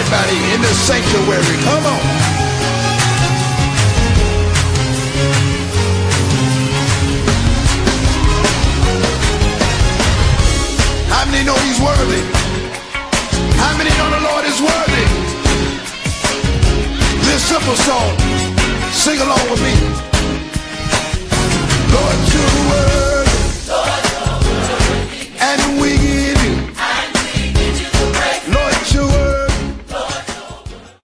everybody in the sanctuary. Come on. How many know he's worthy? How many know the Lord is worthy? This simple song, sing along with me.